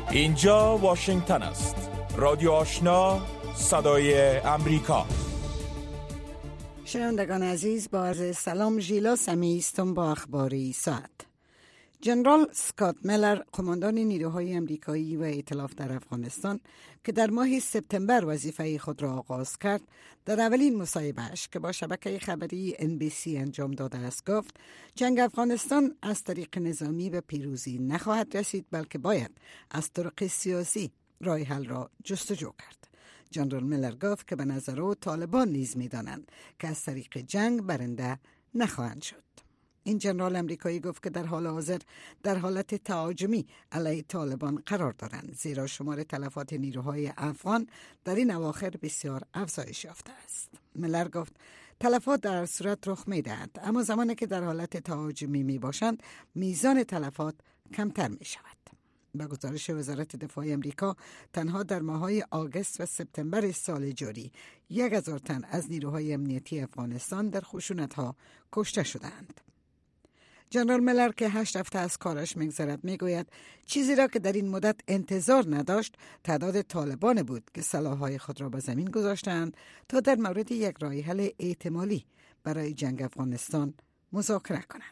اینجا واشنگتن است. رادیو آشنا، صدای امریکا. شنوندگان عزیز، با عرض سلام، ژیلا سمی هستم با اخباری ساعت. جنرال اسکات میلر، قماندان نیروهای امریکایی و ائتلاف در افغانستان که در ماه سپتامبر وظیفه خود را آغاز کرد، در اولین مصاحبه‌اش که با شبکه خبری NBC انجام داده است گفت جنگ افغانستان از طریق نظامی به پیروزی نخواهد رسید، بلکه باید از طریق سیاسی راه حل را جستجو کرد. جنرال میلر گفت که به نظر او طالبان نیز می‌دانند که از طریق جنگ برنده نخواهند شد. این جنرال امریکایی گفت که در حال حاضر در حالت تهاجمی علیه طالبان قرار دارند، زیرا شمار تلفات نیروهای افغان در این اواخر بسیار افزایش یافته است. میلر گفت تلفات در صورت رخ می‌دهد، اما زمانی که در حالت تهاجمی میباشند میزان تلفات کمتر میشود. با گزارش وزارت دفاع امریکا، تنها در ماه‌های آگوست و سپتامبر سال جاری 1000 تن از نیروهای امنیتی افغانستان در خشونت‌ها کشته شدند. جنرال میلر که 8 هفته از کارش می‌گذرد میگوید چیزی را که در این مدت انتظار نداشت تعداد طالبان بود که سلاح‌های خود را به زمین گذاشتند تا در مورد یک راه حل احتمالی برای جنگ افغانستان مذاکره کنند.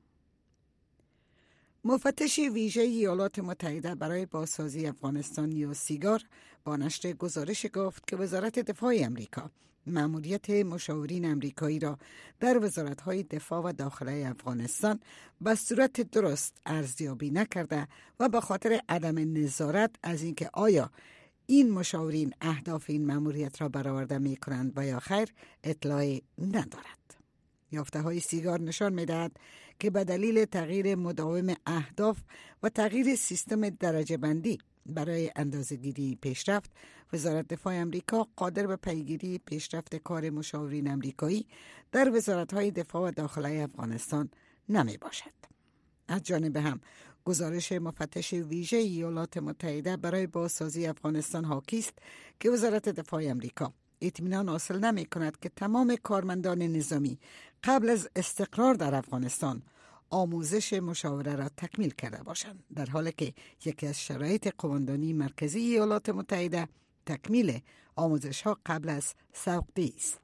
مفتش ویژه ایالات متحده برای بازسازی افغانستان یا سیگار با نشر گزارش گفت که وزارت دفاع امریکا مأموریت مشاورین امریکایی را در وزارت‌های دفاع و داخلی افغانستان به صورت درست ارزیابی نکرده و به خاطر عدم نظارت از اینکه آیا این مشاورین اهداف این مأموریت را برآورده می‌کنند و یا خیر اطلاعی ندارد. یافته‌های سیگار نشان می‌دهد که به دلیل تغییر مداوم اهداف و تغییر سیستم درجه بندی برای اندازه‌گیری پیشرفت، وزارت دفاع امریکا قادر به پیگیری پیشرفت کار مشاورین امریکایی در وزارت‌های دفاع و داخلی افغانستان نمی باشد. از جانب هم گزارش مفتش ویژه ایالات متحده برای بازسازی افغانستان حاکی است که وزارت دفاع امریکا اطمینان حاصل نمی کند که تمام کارمندان نظامی قبل از استقرار در افغانستان آموزش مشاوره را تکمیل کرده باشند، در حالی که یکی از شرایط قماندانی مرکزی ایالات متحده تکمیل آموزش ها قبل از سوقتی است.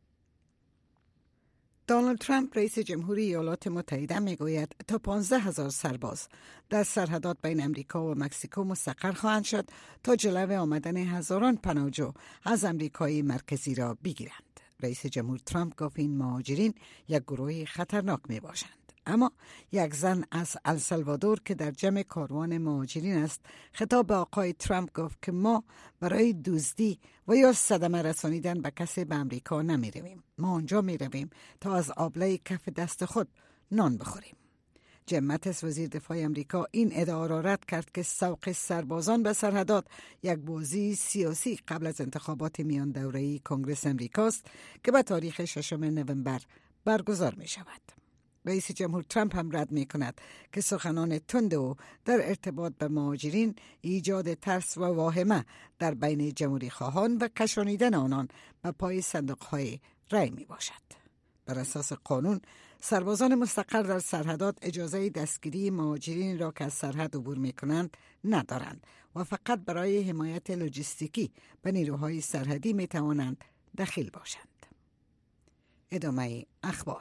دونالد ترامپ رئیس جمهوری ایالات متحده میگوید تا 15,000 سرباز در سرحدات بین امریکا و مکزیکو مستقر خواهند شد تا جلو آمدن هزاران پناهجو از امریکای مرکزی را بگیرند. رئیس جمهور ترامپ گفت این مهاجرین یک گروه خطرناک می باشند. اما یک زن از السالوادور که در جمع کاروان مهاجرین است خطاب به آقای ترامپ گفت که ما برای دزدی و یا صدمه رسانیدن به کسی به امریکا نمی رویم. ما آنجا می رویم تا از آبله کف دست خود نان بخوریم. جیم ماتیس وزیر دفاع امریکا این ادعا را رد کرد که سوق سربازان به سرحدات یک بازی سیاسی قبل از انتخابات میان دوره‌ای کنگره امریکاست که به تاریخ 6 نوامبر برگزار می شود. رئیس جمهور ترامپ هم رد می کند که سخنان تند او در ارتباط به مهاجرین ایجاد ترس و واهمه در بین جمهوری خواهان و کشانیدن آنان به پای صندوق‌های رای می باشد. بر اساس قانون سربازان مستقر در سرحدات اجازه دستگیری مهاجرین را که از سرحد عبور می کنند ندارند و فقط برای حمایت لوجستیکی به نیروهای سرحدی می توانند دخیل باشند. ادامه اخبار.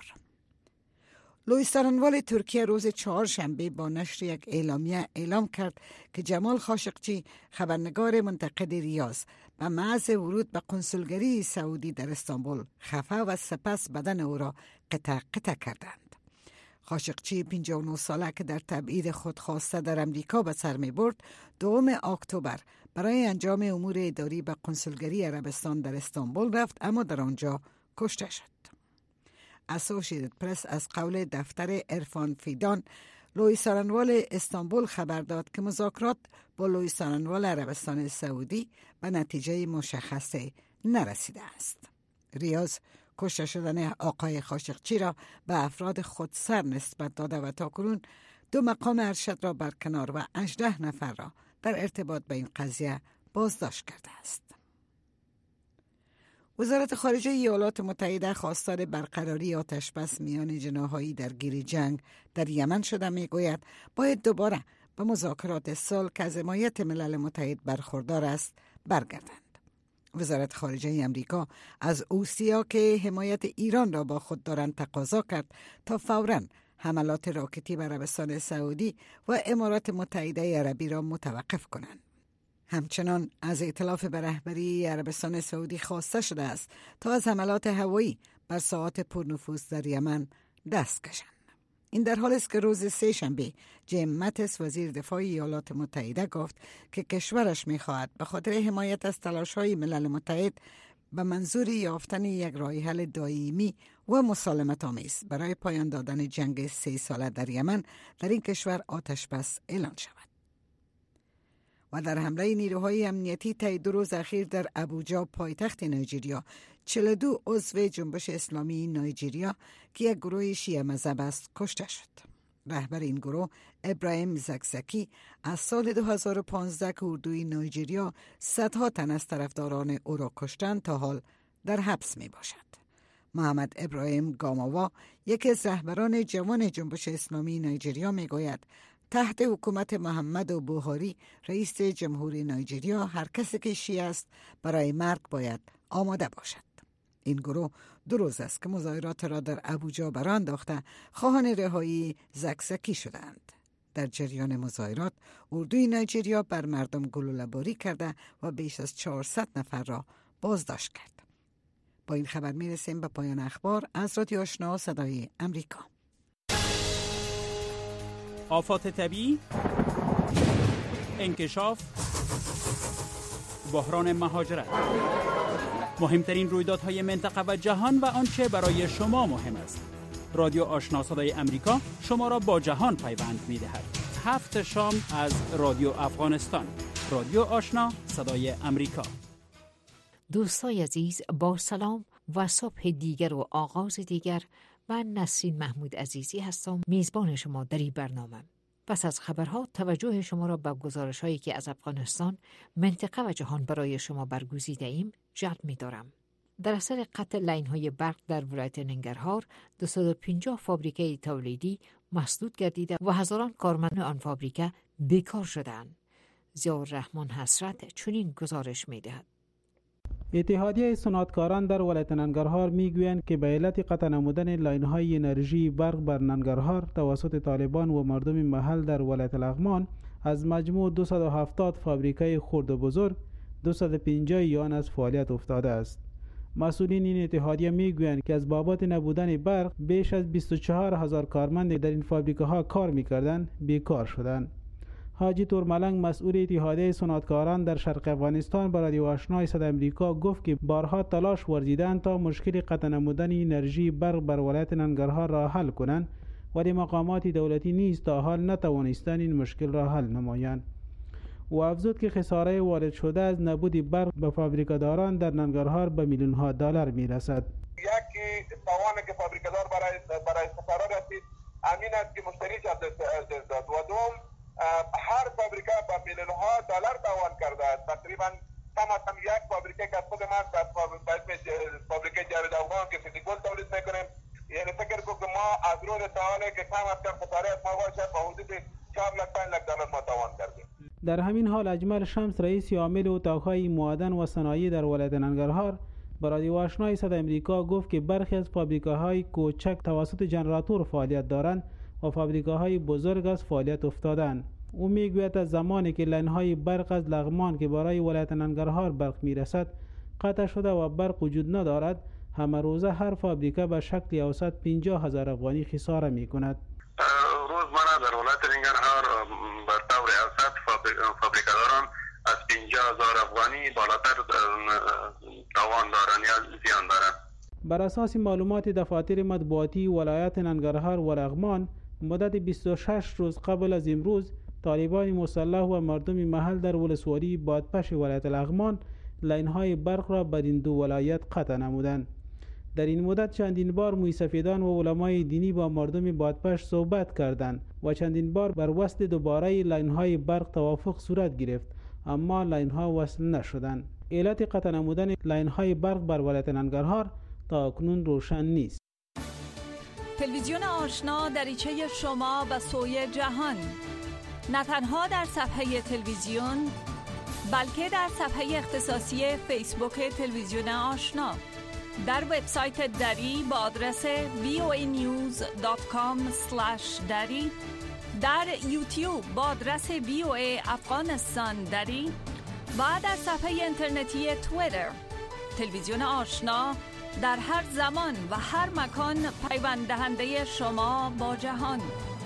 لویس سارنوال ترکیه روز چهارشنبه با نشر یک اعلامیه اعلام کرد که جمال خاشقچی، خبرنگار منتقد ریاض، به محض ورود به کنسولگری سعودی در استانبول خفه و سپس بدن او را قطع کردند. خاشقچی 59 ساله که در تبعید خودخواسته در امریکا به سر می برد، 2 اکتبر برای انجام امور اداری به کنسولگری عربستان در استانبول رفت، اما در آنجا کشته شد. اسوسییتد پرس از قول دفتر عرفان فیدان، لویس سارنوال استانبول خبر داد که مذاکرات با لویس سارنوال عربستان سعودی به نتیجه مشخصی نرسیده است. ریاض کشته شدن آقای خاشقچی را به افراد خودسر نسبت داده و تاکنون 2 مقام ارشد را برکنار و 18 نفر را در ارتباط با این قضیه بازداشت کرده است. وزارت خارجه ایالات متحده خواستار برقراری آتشبس میان جناح‌های درگیر جنگ در یمن شده میگوید باید دوباره به مذاکرات صلح که از حمایت ملل متحد برخوردار است برگردند. وزارت خارجه امریکا از اوسیا که حمایت ایران را با خود دارند تقاضا کرد تا فوراً حملات راکتی بر عربستان سعودی و امارات متحده عربی را متوقف کنند. همچنان از ائتلاف به رهبری عربستان سعودی خواسته شده است تا از حملات هوایی بر ساحات پرنفوذ در یمن دست کشند. این در حالی است که روز سه‌شنبه جیم ماتیس وزیر دفاع ایالات متحده گفت که کشورش می‌خواهد به خاطر حمایت از تلاش‌های ملل متحد به منظور یافتن یک راه حل دائمی و مسالمت‌آمیز برای پایان دادن جنگ 3 ساله در یمن در این کشور آتش بس اعلان شود. و در حمله نیروهای امنیتی طی 2 روز اخیر در ابوجا پایتخت نایجریا 42 عضو جنبش اسلامی نایجریا که یک گروه شیعه مذهب است کشته شد. رهبر این گروه ابراهیم زکزاکی از سال 2015 که اردوی نایجریا صدها تن از طرفداران او را کشتند تا حال در حبس می باشد. محمد ابراهیم گاماوا یکی از رهبران جوان جنبش اسلامی نایجریا می گوید تحت حکومت محمد بوهاری رئیس جمهوری نایجریا هر کسی که شیعه است برای مرگ باید آماده باشد. این گروه 2 روز است که مظاهرات را در ابوجا برآ انداخته خواهان رهایی زکزاکی شدند. در جریان مظاهرات اردوی نایجریا بر مردم گلوله‌باری کرده و بیش از 400 نفر را بازداشت کرد. با این خبر میرسیم به پایان اخبار از رادیو آشنا صدای امریکا. آفات طبیعی، انکشاف، بحران مهاجرت، مهمترین رویدادهای منطقه و جهان و آنچه برای شما مهم است. رادیو آشنا صدای امریکا شما را با جهان پیوند می‌دهد. 7 شام از رادیو افغانستان. رادیو آشنا صدای امریکا. دوستای عزیز، با سلام و صبح دیگر و آغاز دیگر، من نسرین محمود عزیزی هستم، میزبان شما در این برنامه. پس از خبرها توجه شما را به گزارش‌هایی که از افغانستان، منطقه و جهان برای شما برگزیده ایم جلب می‌دارم. در اثر قطع لاین‌های برق در ولایت ننگرهار 250 فابریکه تولیدی مسدود گردیده و هزاران کارمند آن فابریکه بیکار شدند. ضیاءالرحمن حسرت چنین گزارش می‌دهد. اتحادیه صنعتکاران در ولایت ننگرهار میگویند که به علت قطع نمودن لاین‌های انرژی برق بر ننگرهار توسط طالبان و مردم محل در ولایت لغمان از مجموع 270 فابریکه خرد و بزرگ 250 آن از فعالیت افتاده است. مسئولین این اتحادیه میگویند که از بابت نبودن برق بیش از 24000 کارمند در این فابریکه ها کار میکردند بیکار شدند. حاجی تورملنگ مسئول اتحادیه صنعتکاران در شرق افغانستان با رادیو آشنا صدای امریکا گفت که بارها تلاش ورزیدند تا مشکل قطع نمودن انرژی برق بر ولایت ننگرهار را حل کنند، ولی مقامات دولتی نیز تا حال نتوانستند این مشکل را حل نمایند. و افزود که خساره وارد شده از نبود برق به فابریکه‌داران در ننگرهار به میلیون‌ها دلار میرسد. یکی توانی که فابریکه‌دار برای خساره رسید امین است که مشتری جذب داد و دوم هر فابریکه با میلیون‌ها دلار تاوان کرده است. تقریبا کم از کم یک فابریکه که خود من در فابریکه جاوید افغان که سیدیگل تولید میکنیم، یعنی فکر کنم که ما از روز تعالی که کم از کم خساره ما باشه با حدود 4 لک 5 لک دلار ما تاوان کردیم. در همین حال اجمل شمس رئیس عامل اتاق‌های معدن و صنایع در ولایت ننگرهار با رادیو آشنا صدای امریکا گفت که برخی از فابریکه‌های کوچک توسط ژنراتور فعالیت دارند و فابریکه‌های بزرگ از فعالیت افتادند. او میگوید از زمانی که لاین‌های برق از لغمان که برای ولایت ننگرهار برق میرسد قطع شده و برق وجود ندارد، همه روزه هر فابریکه به شکل اوسط 50,000 افغانی خساره میکند. روزانه در ولایت ننگرهار بر طور اوسط فابریکه‌داران از 50,000 افغانی بالاتر توان دارند یا زیان دارند. بر اساس معلومات دفاتر مطبوعاتی ولایت ننگرهار و لغمان، مدت 26 روز قبل از امروز طالبان مسلح و مردم محل در ولسوالی بادپش ولایت لغمان لاین‌های برق را بر این 2 ولایت قطع نمودند. در این مدت چندین بار موسیقیدان و علمای دینی با مردم بادپش صحبت کردند و چندین بار بر وصل دوباره لاین‌های برق توافق صورت گرفت، اما لاین‌ها وصل نشدند. علت قطع نمودن لاین‌های برق بر ولایت ننگرهار تا اکنون روشن نیست. تلویزیون آشنا دریچه شما به سوی جهان، نه تنها در صفحه تلویزیون بلکه در صفحه اختصاصی فیسبوک تلویزیون آشنا، در وبسایت دری با آدرس voanews.com/dari، در یوتیوب با آدرس VOA افغانستان دری و در صفحه اینترنتی توییتر. تلویزیون آشنا در هر زمان و هر مکان پیوند دهنده شما با جهان.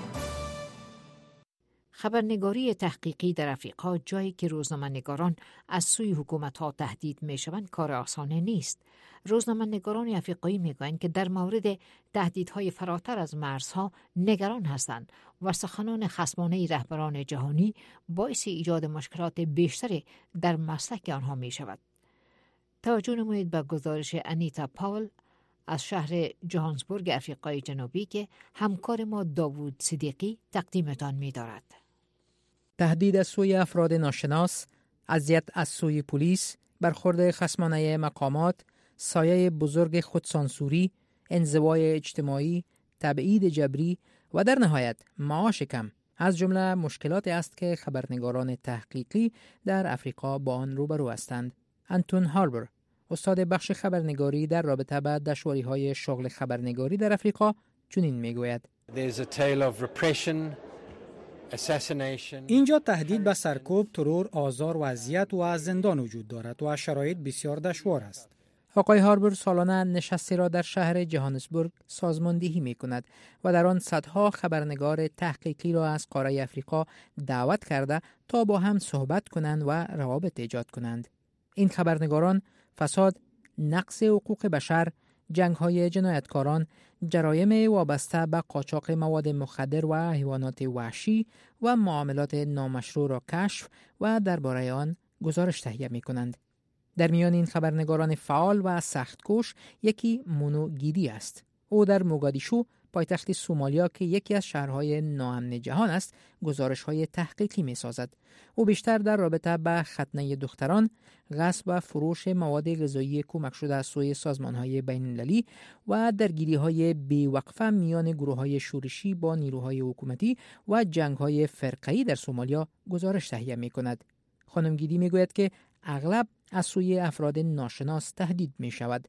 خبرنگاری تحقیقی در افریقا، جایی که روزنامه‌نگاران از سوی حکومت‌ها تهدید می‌شوند، کار آسانی نیست. روزنامه‌نگاران افریقایی می‌گویند که در مورد تهدیدهای فراتر از مرزها نگران هستند و سخنان خصمانه رهبران جهانی باعث ایجاد مشکلات بیشتری در مسلک آنها می‌شود. توجه نمایید به گزارش انیتا پاول از شهر جوهانسبورگ افریقای جنوبی که همکار ما داوود صدیقی تقدیمتان می‌دارد. تهدید از سوی افراد ناشناس، اذیت از سوی پلیس، برخورد خصمانه مقامات، سایه بزرگ خودسانسوری، انزوای اجتماعی، تبعید جبری و در نهایت معاش کم از جمله مشکلاتی است که خبرنگاران تحقیقی در افریقا با آن روبرو هستند. انتون هاربر، استاد بخش خبرنگاری در رابطه با دشواری‌های شغل خبرنگاری در افریقا، چنین میگوید: اینجا تهدید به سرکوب، ترور، آزار و اذیت و زندان وجود دارد و شرایط بسیار دشوار است. آقای هاربر سالانه نشستی را در شهر جوهانسبورگ سازماندهی می کند و در آن صدها خبرنگار تحقیقی را از قاره افریقا دعوت کرده تا با هم صحبت کنند و روابط ایجاد کنند. این خبرنگاران فساد، نقض حقوق بشر، جنگ‌های جنایتکاران، جرایم وابسته به قاچاق مواد مخدر و حیوانات وحشی و معاملات نامشروع را کشف و درباره آن گزارش تهیه می‌کنند. در میان این خبرنگاران فعال و سخت‌کوش یکی مونو گیدی است. او در موگادیشو، پایتخت سومالیا که یکی از شهرهای ناامن جهان است، گزارش‌های تحقیقی می‌سازد. او بیشتر در رابطه با ختنه دختران، غصب و فروش مواد غذایی کمک شده از سوی سازمان‌های بین‌المللی و درگیری‌های بی‌وقفه میان گروه‌های شورشی با نیروهای حکومتی و جنگ‌های فرقه‌ای در سومالیا گزارش تهیه می‌کند. خانم گیدی می‌گوید که اغلب از سوی افراد ناشناس تهدید می‌شود.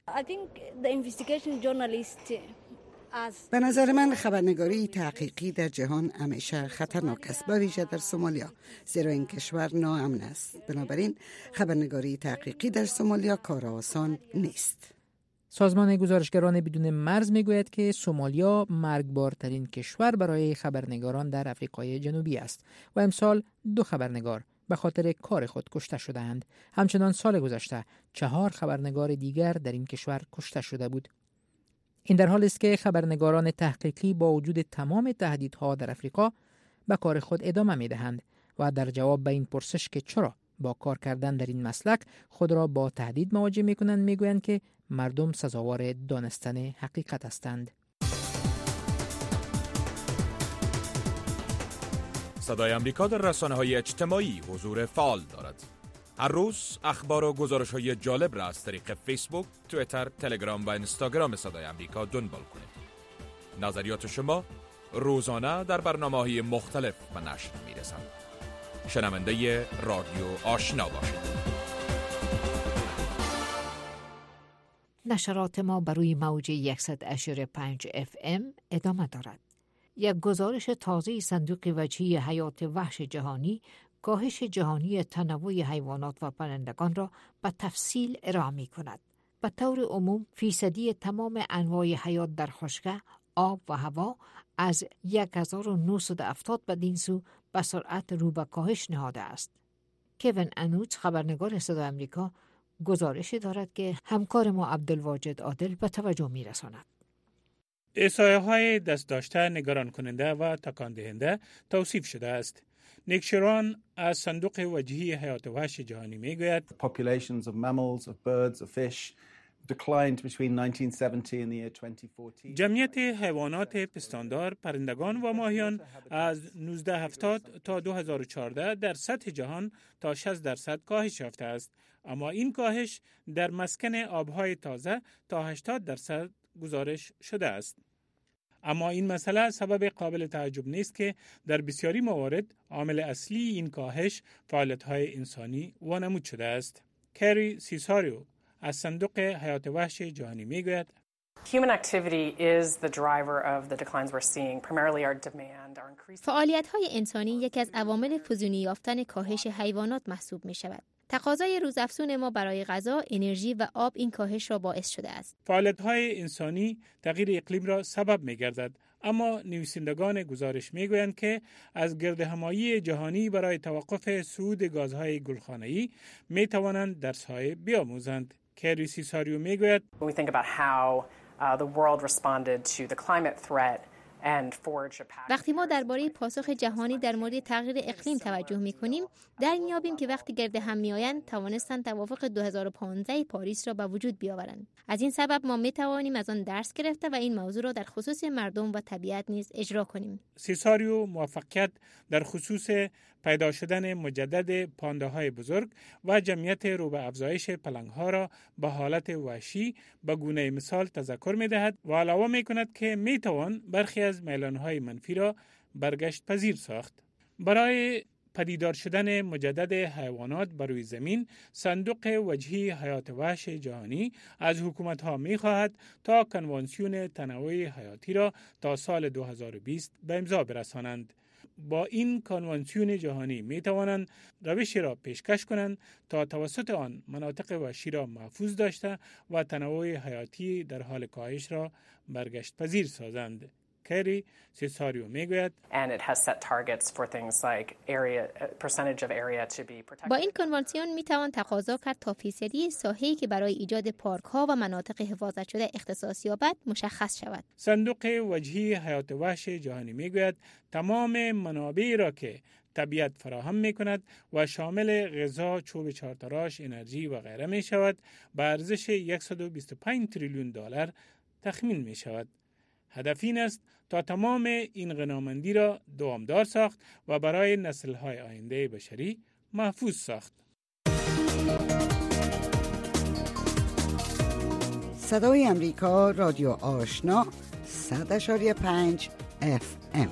به نظر من خبرنگاری تحقیقی در جهان همیشه خطرناک است، به ویژه در سومالیا، زیرا این کشور ناامن است. بنابراین خبرنگاری تحقیقی در سومالیا کار آسان نیست. سازمان گزارشگران بدون مرز میگوید که سومالیا مرگبارترین کشور برای خبرنگاران در آفریقای جنوبی است و امسال 2 خبرنگار به خاطر کار خود کشته شده‌اند. همچنان سال گذشته 4 خبرنگار دیگر در این کشور کشته شده بود. این در حالی است که خبرنگاران تحقیقی با وجود تمام تهدیدها در آفریقا به کار خود ادامه می‌دهند و در جواب به این پرسش که چرا با کار کردن در این مسلک خود را با تهدید مواجه می‌کنند، می‌گویند که مردم سزاوار دانستن حقیقت هستند. صدای امریکا در رسانه‌های اجتماعی حضور فعال دارد. هر روز اخبار و گزارش‌های جالب را از طریق فیسبوک، توییتر، تلگرام و اینستاگرام صدای امریکا دنبال کنید. نظریات شما روزانه در برنامه‌های مختلف به نشر می‌رسند. شنونده رادیو آشنا باشید. نشرات ما بر روی موج 100.5 FM ادامه دارد. یک گزارش تازه صندوق وجهی حیات وحش جهانی کاهش جهانی تنوع حیوانات و پرندگان را به تفصیل ارائه می کند. به طور عموم فیصدی تمام انواع حیات در خشکی، آب و هوا از 1970 بدین سو به سرعت رو به کاهش نهاده است. کوین انوت، خبرنگار صدای امریکا، گزارشی دارد که همکار ما عبدالواجد عادل به توجه می رساند. احصایه‌های دست داشته نگران کننده و تکان دهنده توصیف شده است. نیک شران از صندوق وجهی حیات وحش جهانی میگوید populations of mammals, of birds, of fish declined between 1970 and the year 2014. جمعیت حیوانات پستاندار، پرندگان و ماهیان از 1970 تا 2014 در سطح جهان تا 60% کاهش یافته است، اما این کاهش در مسکن آبهای تازه تا 80% گزارش شده است. اما این مسئله سبب قابل تعجب نیست که در بسیاری موارد عامل اصلی این کاهش فعالیت‌های انسانی وانمود شده است. کری سیساریو از صندوق حیات وحش جهانی میگوید فعالیت‌های انسانی یکی از عوامل فزونی یافتن کاهش حیوانات محسوب می‌شود. تقاضای روزافزون ما برای غذا، انرژی و آب این کاهش را باعث شده است. فعالیت‌های انسانی تغییر اقلیم را سبب می‌گردد، اما نویسندگان گزارش می‌گویند که از گردهمایی جهانی برای توقف صعود گازهای گلخانه‌ای می‌توانند درس‌های بیاموزند. کری سیساریو می‌گوید وقتی ما درباره پاسخ جهانی در مورد تغییر اقلیم توجه می‌کنیم، در می‌یابیم که وقتی گرد هم می‌آیند توانستند توافق 2015 پاریس را به وجود بیاورند. از این سبب ما می‌توانیم از آن درس گرفته و این موضوع را در خصوص مردم و طبیعت نیز اجرا کنیم. سیساریو موفقیت در خصوص پیدا شدن مجدد پانداهای بزرگ و جمعیت رو به افزایش پلنگ‌ها را به حالت وحشی به گونه مثال تذکر می‌دهد و علاوه می‌کند که می‌توان برخی از میلان‌های منفی را برگشت پذیر ساخت. برای پدیدار شدن مجدد حیوانات بر روی زمین، صندوق وجهی حیات وحش جهانی از حکومت‌ها می‌خواهد تا کنوانسیون تنوع حیاتی را تا سال 2020 به امضا برسانند. با این کنوانسیون جهانی می توانند روشی را پیشکش کنند تا توسط آن مناطق وحشی را محفوظ داشته و تنوع حیاتی در حال کاهش را برگشت پذیر سازند. کری سیساریو میگوید با این کنوانسیون می توان تقاضا کرد تا فیصدی ساحه‌ای که برای ایجاد پارک‌ها و مناطق حفاظت شده اختصاص یابد مشخص شود. صندوق وجهی حیات وحش جهانی میگوید تمام منابعی را که طبیعت فراهم می کند و شامل غذا، چوب چهارتراش، انرژی و غیره می شود به ارزش 125 تریلیون دلار تخمین می شود. هدف این است تا تمام این غنامندی را دوامدار ساخت و برای نسل‌های آینده بشری محفوظ ساخت. صدای امریکا، رادیو آشنا، 100.5 FM.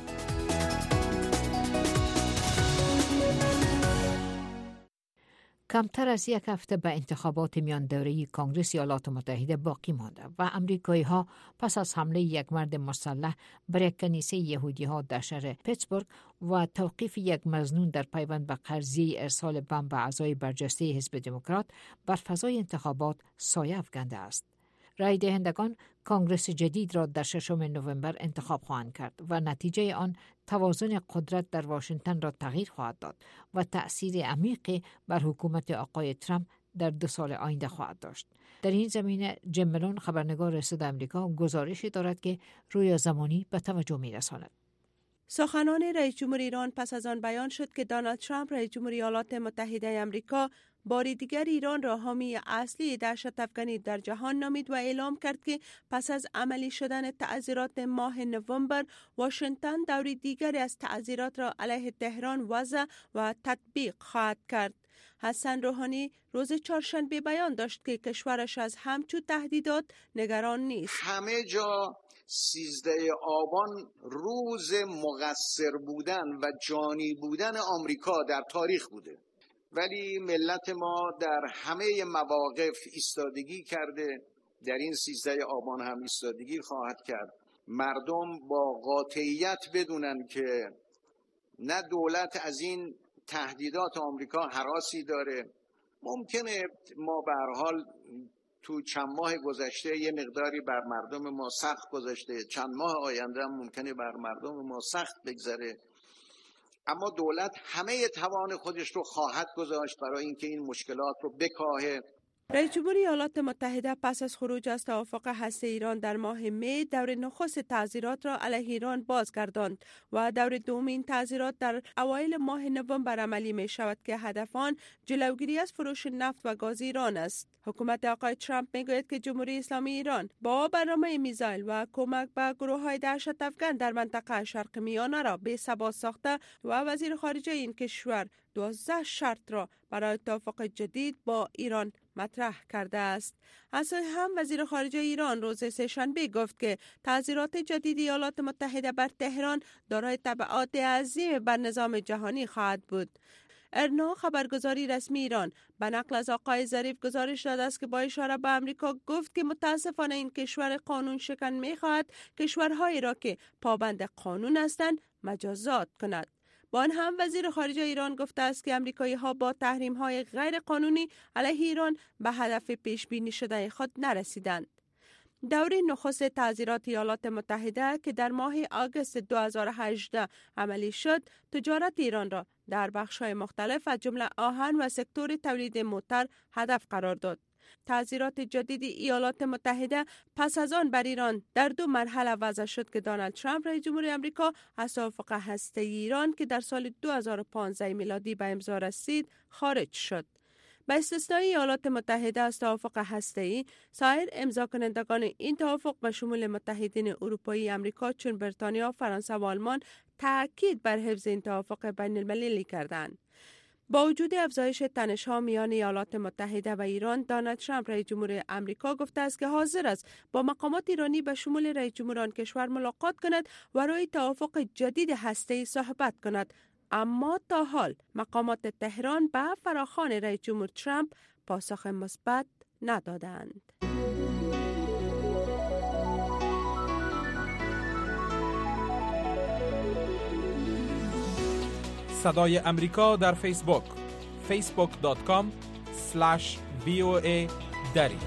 کمتر از یک هفته به انتخابات میان دوره‌ای کنگره ایالات متحده باقی مانده و امریکایی‌ها پس از حمله یک مرد مسلح بر یک کنیسه یهودی‌ها در شهر پیتسبورگ و توقیف یک مظنون در پیوند به قضیه ارسال بمب به اعضای برجسته حزب دموکرات بر فضای انتخابات سایه افکنده است. رای دهندگان کنگره جدید را در 6 نوامبر انتخاب خواهند کرد و نتیجه آن توازن قدرت در واشنگتن را تغییر خواهد داد و تأثیر عمیقی بر حکومت آقای ترامپ در 2 سال آینده خواهد داشت. در این زمینه جیم ملون خبرنگار صدای آمریکا گزارشی دارد که روی زمانی به توجه می‌رساند. سخنان رئیس جمهور ایران پس از آن بیان شد که دونالد ترامپ رئیس جمهور ایالات متحده آمریکا بار دیگر ایران را حامی اصلی دهشت افکنی در جهان نامید و اعلام کرد که پس از عملی شدن تعذیرات ماه نوامبر واشنگتن دوری دیگری از تعذیرات را علیه تهران وضع و تطبیق خواهد کرد. حسن روحانی روز چهارشنبه بیان داشت که کشورش از همچون تهدیدات نگران نیست. همه جا 13 آبان روز مقصر بودن و جانی بودن آمریکا در تاریخ بوده، ولی ملت ما در همه مواقف ایستادگی کرده، در این 13 آبان هم ایستادگی خواهد کرد. مردم با قاطعیت بدونن که نه دولت از این تهدیدات آمریکا هراسی داره. ممکنه ما به هر حال تو چند ماه گذشته یه مقداری بر مردم ما سخت گذشته، چند ماه آینده هم ممکنه بر مردم ما سخت بگذره، اما دولت همه توان خودش رو خواهد گذاشت برای اینکه این مشکلات رو بکاهه. رئیس جمهور ایالات متحده پس از خروج از توافق هسته ایران در ماه می دور نخست تعزیرات را علیه ایران بازگرداند و دور دومین تعزیرات در اوایل ماه نوامبر عملی می شود که هدف آن جلوگیری از فروش نفت و گاز ایران است. حکومت آقای ترامپ می گوید که جمهوری اسلامی ایران با برنامه میزایل و کمک به گروه‌های دهشت افکن در منطقه شرق میانه را بی‌ثبات ساخته و وزیر خارجه این کشور 12 شرط را برای توافق جدید با ایران مطرح کرده است. از سوی هم وزیر خارجه ایران روز سه‌شنبه گفت که تعذیرات جدید ایالات متحده بر تهران دارای تبعات عظیم بر نظام جهانی خواهد بود. ارنا خبرگزاری رسمی ایران به نقل از آقای ظریف گزارش داده است که با اشاره به امریکا گفت که متاسفانه این کشور قانون شکن می‌خواهد کشورهایی را که پابند قانون هستند مجازات کند. با آن هم وزیر خارجه ایران گفته است که امریکایی‌ها با تحریم‌های غیر قانونی علیه ایران به هدف پیش بینی شده خود نرسیدند. دوره نخست تعزیرات ایالات متحده که در ماه آگوست 2018 عملی شد، تجارت ایران را در بخش‌های مختلف از جمله آهن و سکتور تولید موتر هدف قرار داد. تعزیرات جدید ایالات متحده پس از آن بر ایران در 2 مرحله وضع شد که دونالد ترامپ رئیس جمهور آمریکا از توافق هسته‌ای ایران که در سال 2015 میلادی به امضا رسید خارج شد. با استثنای ایالات متحده از توافق هسته‌ای، سایر امضا کنندگان این توافق به شمول متحدین اروپایی آمریکا چون بریتانیا، فرانسه و آلمان تاکید بر حفظ این توافق بین المللی کردند. با وجود افزایش تنش‌ها میان ایالات متحده و ایران، دونالد ترامپ رئیس جمهور آمریکا گفته است که حاضر است با مقامات ایرانی به شمول رئیس جمهور آن کشور ملاقات کند و روی توافق جدید هسته‌ای صحبت کند. اما تا حال مقامات تهران به فراخوان رئیس جمهور ترامپ پاسخ مثبت ندادند. صدای امریکا در فیسبوک facebook.com/VOA دری.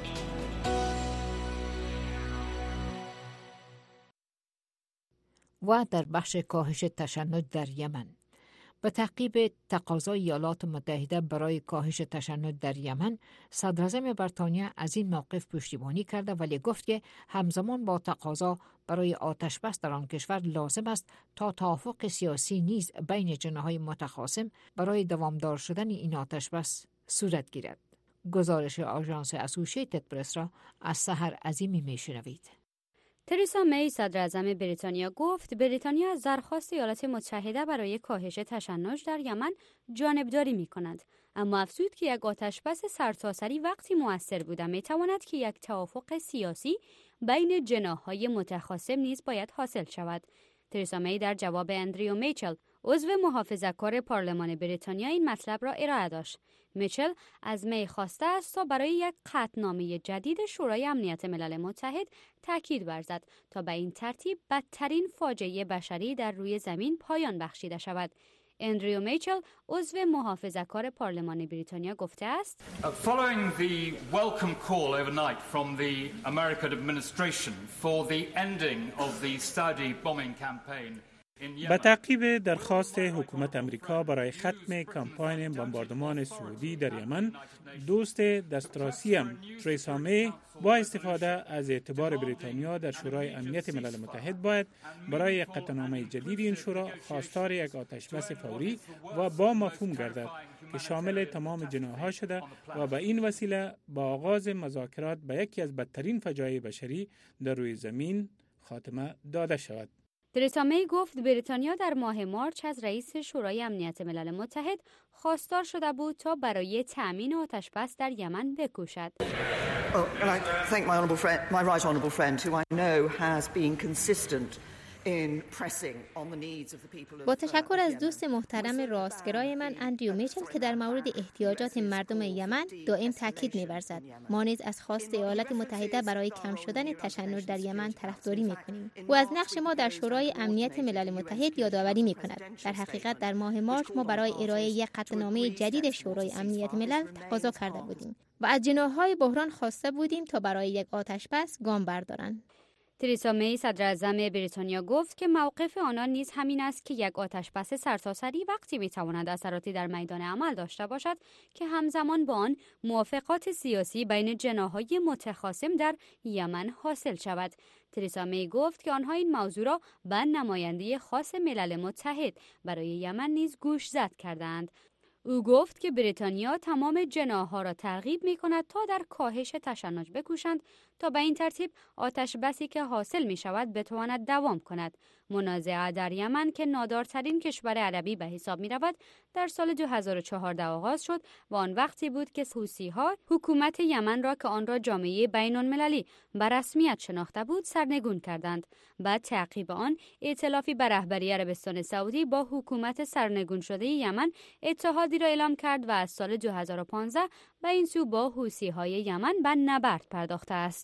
و در بخش کاهش تشنج در یمن، به تعقیب تقاضای ایالات متحده برای کاهش تشنج در یمن، صدراعظم بریتانیا از این موقف پشتیبانی کرده، ولی گفت که همزمان با تقاضا برای آتشبس در آن کشور لازم است تا توافق سیاسی نیز بین جناح‌های متخاصم برای دوامدار شدن این آتشبس صورت گیرد. گزارش آژانس اسوشییتد پرس را از سحر عظیمی میشنوید. تریسا می صدراعظم بریتانیا گفت بریتانیا از درخواست ایالات متحده برای کاهش تشنج در یمن جانبداری می کند، اما افزود که یک آتشبس سرتاسری وقتی مؤثر بوده می تواند که یک توافق سیاسی بین جناح‌های متخاصم نیز باید حاصل شود. تریسا می در جواب اندریو میچل، عضو محافظه‌کار پارلمان بریتانیا، این مطلب را ارائه داشت. میچل از می خواسته است تا برای یک قطعنامه جدید شورای امنیت ملل متحد تاکید ورزد تا به این ترتیب بدترین فاجعه بشری در روی زمین پایان بخشیده شود. اندریو میچل، عضو محافظه‌کار پارلمان بریتانیا، گفته است: Following the welcome call overnight from the American administration for the ending of the Saudi bombing campaign. به تعقیب درخواست حکومت امریکا برای ختم کمپاین بمباردمان سعودی در یمن، دوست دسترسیم تریسا می با استفاده از اعتبار بریتانیا در شورای امنیت ملل متحد باید برای قطعنامه جدید این شورا خواستار یک آتشبس فوری و با مفهوم گردد که شامل تمام جناح‌ها شده و به این وسیله با آغاز مذاکرات به یکی از بدترین فجایع بشری در روی زمین خاتمه داده شود. تریسا می گفت بریتانیا در ماه مارچ از رئیس شورای امنیت ملل متحد خواستار شده بود تا برای تأمین آتشبس در یمن بکوشد. با تشکر از دوست محترم راستگرای من اندریو میچل که در مورد احتیاجات مردم یمن دائم تاکید می‌ورزد. ما نیز از خواست ایالات متحده برای کم شدن تشنج در یمن طرفداری می‌کنیم. او از نقش ما در شورای امنیت ملل متحد یادآوری می‌کند. در حقیقت در ماه مارچ ما برای ارائه یک قطعنامه جدید شورای امنیت ملل تقاضا کرده بودیم و از جناح‌های بحران خواسته بودیم تا برای یک آتشبس گام بردارند. تریسا می صدراعظم بریتانیا گفت که موقف آنان نیز همین است که یک آتشبس سرتاسری وقتی میتواند اثراتی در میدان عمل داشته باشد که همزمان با آن موافقات سیاسی بین جناح‌های متخاصم در یمن حاصل شود. تریسا می گفت که آنها این موضوع را به نماینده خاص ملل متحد برای یمن نیز گوش زد کردند. او گفت که بریتانیا تمام جناح‌ها را ترغیب می‌کند تا در کاهش تشنج بکوشند تا به این ترتیب آتش بسی که حاصل می شود بتواند دوام کند. منازعه در یمن که نادارترین کشور عربی به حساب می رود در سال 2014 آغاز شد و آن وقتی بود که حوثی‌ها حکومت یمن را که آن را جامعه بین‌المللی به رسمیت شناخته بود سرنگون کردند. بعد تعقیب آن ائتلافی به رهبری عربستان سعودی با حکومت سرنگون شده یمن اتحادی را اعلام کرد و از سال 2015 به این سو با حوثی‌های یمن به نبرد پرداخته است.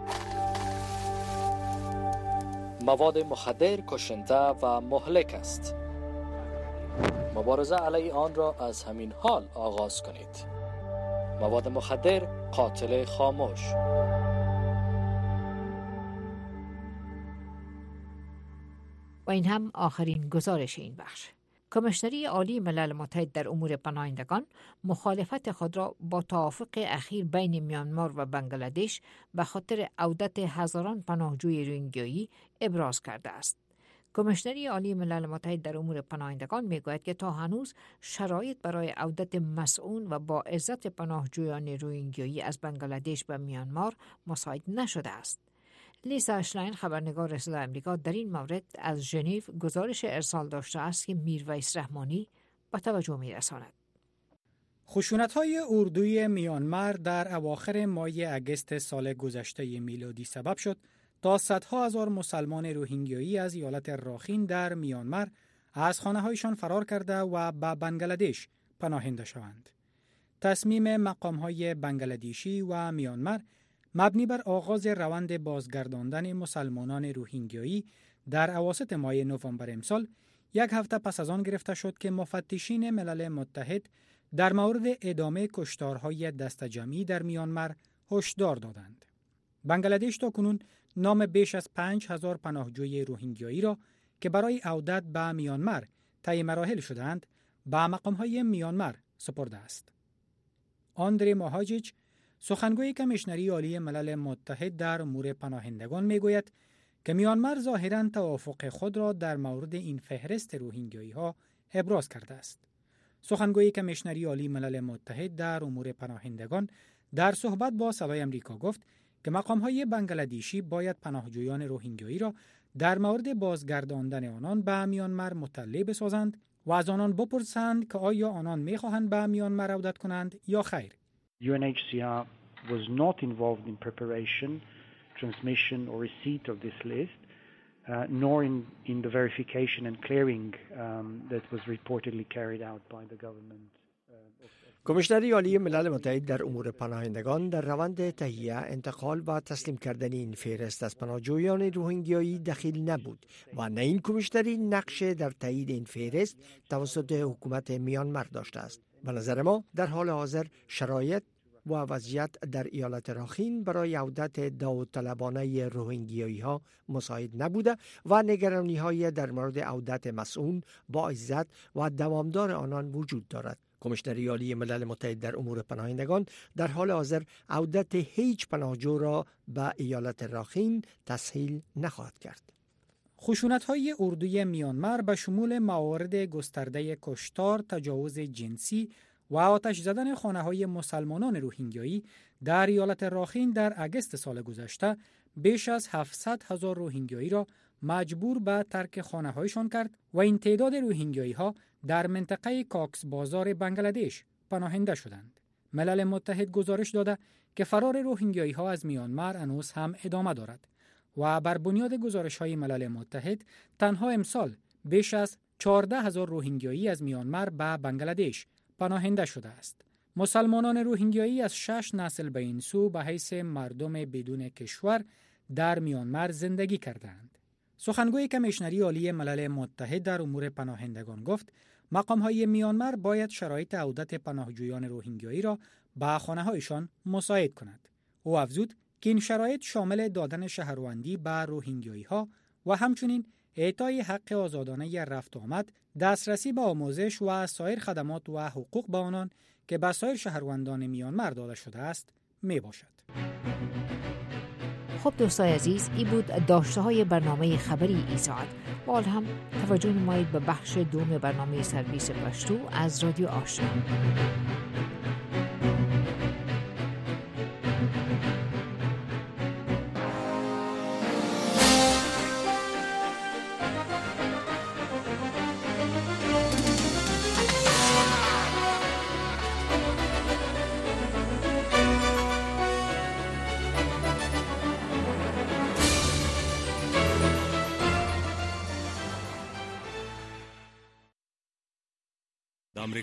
مواد مخدر کشنده و مهلک است. مبارزه علیه آن را از همین حال آغاز کنید. مواد مخدر قاتل خاموش. و این هم آخرین گزارش این بخش. کمیشنری عالی ملل متحد در امور پناهندگان مخالفت خود را با توافق اخیر بین میانمار و بنگلادش به خاطر عودت هزاران پناهجوی روهینگیایی ابراز کرده است. کمیشنری عالی ملل متحد در امور پناهندگان میگوید که تا هنوز شرایط برای عودت مسئول و با عزت پناهجویان روهینگیایی از بنگلادش به میانمار مساعد نشده است. لیسا اشلاین خبرنگار صدای آمریکا در این مورد از ژنو گزارش ارسال داشته است که میرویس رحمانی به توجه می‌رساند. خشونت‌های اردوی میانمار در اواخر ماه اگست سال گذشته میلادی سبب شد تا صدها هزار مسلمان روهینگیایی از ایالت راخین در میانمار از خانه‌هایشان فرار کرده و به بنگلادش پناهنده شوند. تصمیم مقام‌های بنگلادشی و میانمار مبنی بر آغاز روند بازگرداندن مسلمانان روهینگیایی در اواسط ماه نوامبر امسال یک هفته پس از آن گرفته شد که مفتشین ملل متحد در مورد ادامه کشتارهای دست جمعی در میانمار هشدار دادند. بنگلادش تاکنون نام بیش از 5000 پناهجوی روهینگیایی را که برای عودت به میانمار طی مراحل شدند به مقام‌های میانمار سپرده است. آندری ماهاجیچ سخنگوی کمیشنری عالی ملل متحد در امور پناهندگان میگوید که میانمار ظاهراً توافق خود را در مورد این فهرست روهینگیایی‌ها ابراز کرده است. سخنگوی کمیشنری عالی ملل متحد در امور پناهندگان در صحبت با صدای آمریکا گفت که مقام‌های بنگلادشی باید پناهجویان روهینگیایی را در مورد بازگرداندن آنان به میانمار مطلع بسازند و از آنان بپرسند که آیا آنان می‌خواهند به میانمار عودت کنند یا خیر. UNHCR was not involved in preparation, transmission or receipt of this list, nor in the verification and clearing that was reportedly carried out by the government. کمیشنری عالی ملل متحد در امور پناهندگان در روند تهیه، انتقال و تسلیم کردن این فهرست از پناهجویان روهینگیایی دخیل نبود و نه این کمیشنری نقش در تایید این فهرست توسط حکومت میانمار داشته است. به نظر ما در حال حاضر شرایط و وضعیت در ایالت راخین برای عودت داوطلبانه روهینگیایی‌ها مساعد نبوده و نگرانی‌های در مورد عودت مسئول با عزت و دوامدار آنان وجود دارد. کمیشنری عالی ملل متحد در امور پناهندگان در حال حاضر عودت هیچ پناهجو را به ایالت راخین تسهیل نخواهد کرد. خشونت‌های اردوی میانمار به شمول موارد گسترده کشتار، تجاوز جنسی و آتش زدن خانه‌های مسلمانان روهینگیایی در ایالت راخین در اگست سال گذشته بیش از 700,000 روهینگیایی را مجبور به ترک خانه‌هایشان کرد و این تعداد روهینگیایی‌ها در منطقه کاکس بازار بنگلادش پناهنده شدند. ملل متحد گزارش داده که فرار روهینگیایی‌ها از میانمار هنوز هم ادامه دارد و بر بنیاد گزارش‌های ملل متحد تنها امسال بیش از 14,000 روهینگیایی از میانمار به بنگلادش پناهنده شده است. مسلمانان روهینگیایی از 6 نسل به این سو به حیث مردم بدون کشور در میانمار زندگی کردند. سخنگوی کمیشنری عالی ملل متحد در امور پناهندگان گفت مقام‌های میانمار باید شرایط عودت پناهجویان روهینگیایی را به خانه‌هایشان مساعد کند. او افزود که این شرایط شامل دادن شهروندی به روهینگیایی‌ها و همچنین اعطای حق آزادانه رفت و آمد، دسترسی به آموزش و سایر خدمات و حقوق به آنان که به سایر شهروندان میانمار داده شده است می باشد. خب دوستای عزیز، این بود داشته های برنامه خبری ای ساعت. حال هم توجه نمایید به بخش دوم برنامه سرویس پشتو از رادیو آشنا.